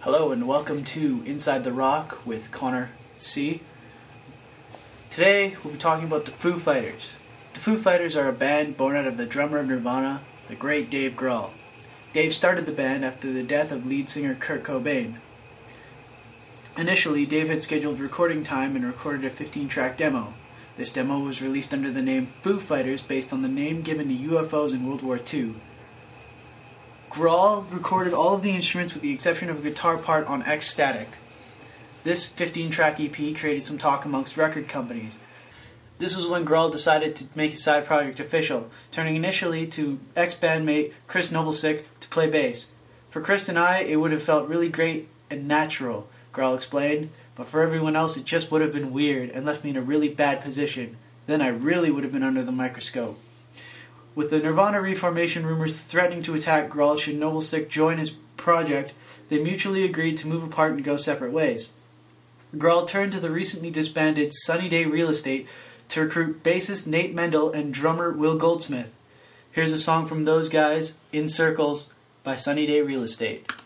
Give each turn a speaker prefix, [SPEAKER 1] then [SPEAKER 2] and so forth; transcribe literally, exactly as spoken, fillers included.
[SPEAKER 1] Hello and welcome to Inside the Rock with Connor C. Today we'll be talking about the Foo Fighters. The Foo Fighters are a band born out of the drummer of Nirvana, the great Dave Grohl. Dave started the band after the death of lead singer Kurt Cobain. Initially, Dave had scheduled recording time and recorded a fifteen-track demo. This demo was released under the name Foo Fighters based on the name given to U F Os in World War Two. Grohl recorded all of the instruments with the exception of a guitar part on X-Static. This fifteen-track E P created some talk amongst record companies. This was when Grohl decided to make his side project official, turning initially to ex-bandmate Chris Novoselic to play bass. For Chris and I, it would have felt really great and natural, Grohl explained, but for everyone else it just would have been weird and left me in a really bad position. Then I really would have been under the microscope. With the Nirvana reformation rumors threatening to attack Grohl should Novoselic join his project, they mutually agreed to move apart and go separate ways. Grohl turned to the recently disbanded Sunny Day Real Estate to recruit bassist Nate Mendel and drummer Will Goldsmith. Here's a song from those guys, In Circles, by Sunny Day Real Estate.